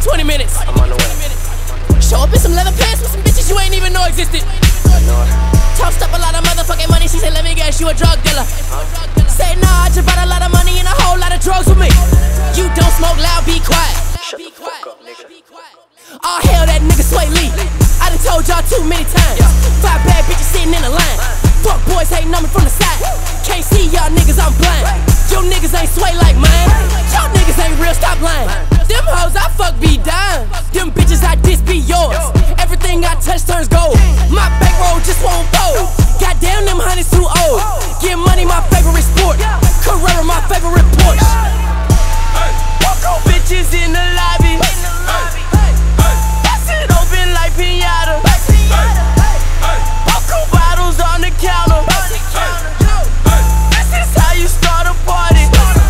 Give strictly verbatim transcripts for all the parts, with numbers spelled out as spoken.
twenty minutes. I'm on the way. Show up in some leather pants with some bitches you ain't even know existed. I know it. Tossed up a lot of motherfucking money, she said let me guess you a drug dealer. Huh? Say nah, I just bought a lot of money and a whole lot of drugs with me. You don't smoke loud, be quiet. Shut the fuck up, nigga. Oh hell, that nigga Sway Lee. I done told y'all too many times. Five bad bitches sitting in a line. Fuck boys hating on me from the side. Can't see y'all niggas, I'm blind. Your niggas ain't sway like mine. Y'all niggas ain't real, stop lying. Them hoes I fuck be dying. Them bitches I diss be yours. Everything I touch turns gold. My bankroll just won't fold. Goddamn, them honeys too old. Get money my favorite sport. Carrera my favorite Porsche. Bitches in the lobby. Bust it open like pinata. Buckle bottles on the counter. This is how you start a party.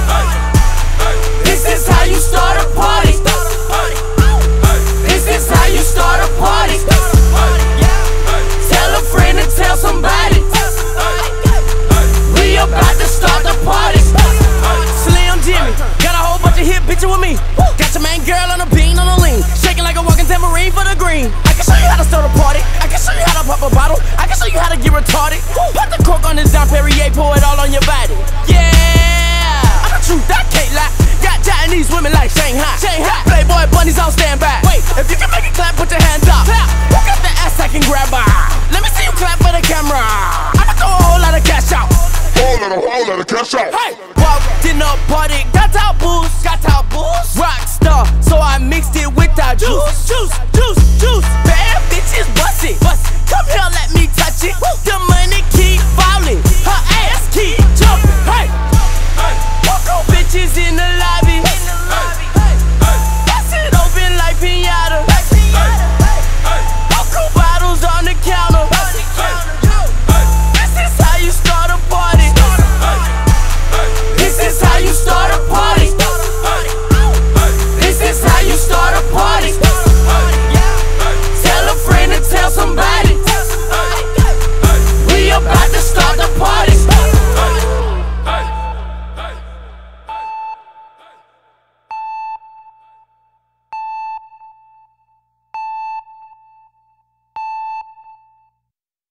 This is how you start a party. This is how you start a party. Tell a friend and tell somebody. We about to start the party. Slim Jimmy, got a whole bunch of hit bitches with me. Got your main girl on a bean on a lean, shaking like a walking tambourine for the green. I can show you how to start a party. I can show you how to pop a bottle. I can show you how to get retarded. Put the cork on this Dom Perrier, pour it all on your body. Yeah, I'm the truth, I can't lie. Got Chinese women like Shanghai.